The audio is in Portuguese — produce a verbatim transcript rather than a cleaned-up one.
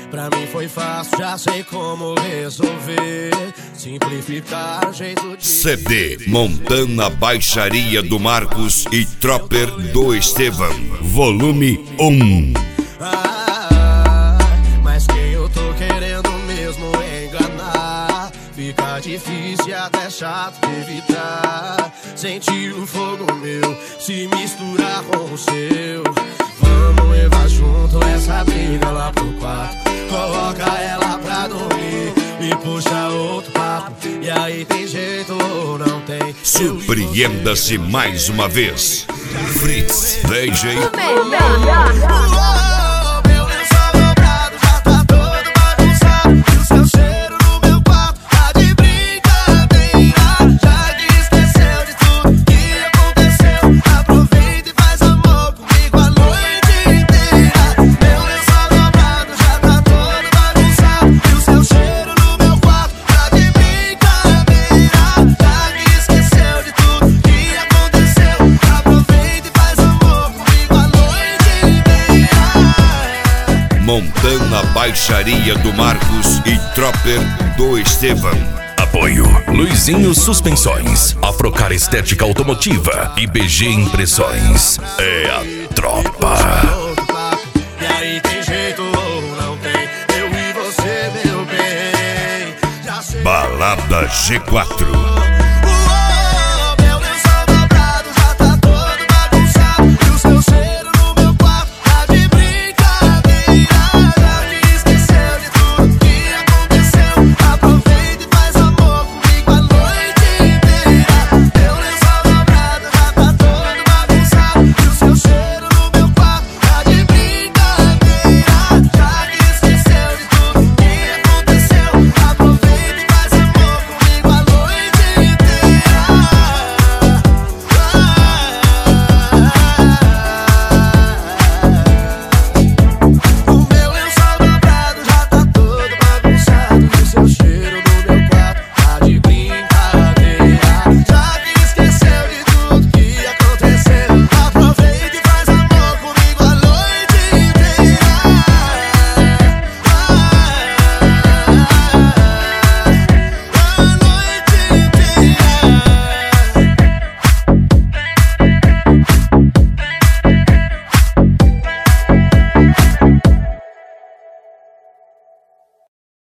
Pra mim foi fácil, já sei como resolver. Simplificar o jeito de... C D Montana Baixaria do Marcos e Tropper do Estevam, volume um. Ah, mas quem eu tô querendo mesmo é enganar. Fica difícil e até chato de evitar. Sentir o fogo meu se misturar com o seu. Vamos levar junto essa briga lá pro quarto. Coloca ela pra dormir e puxa outro papo. E aí tem jeito ou não tem? Surpreenda-se mais uma vez. Fritz D J. Meu lençol dobrado já tá todo bagunçado. E o seu cheiro no meu quarto tá de brincadeira. Já que esqueceu de tudo que aconteceu, aproveita e faz amor comigo a noite inteira. Meu lençol dobrado já tá todo bagunçado. E o seu cheiro no meu quarto tá de brincadeira. Já que esqueceu de tudo que aconteceu, aproveita e faz amor comigo a noite inteira. Montana Baixaria do Marcos e Tropper do Estevam. Apoio Luizinho Suspensões, Afrocar Estética Automotiva e B G Impressões. É a tropa. E aí tem jeito ou não tem? Eu e você, meu bem. Já sei. Balada G quatro.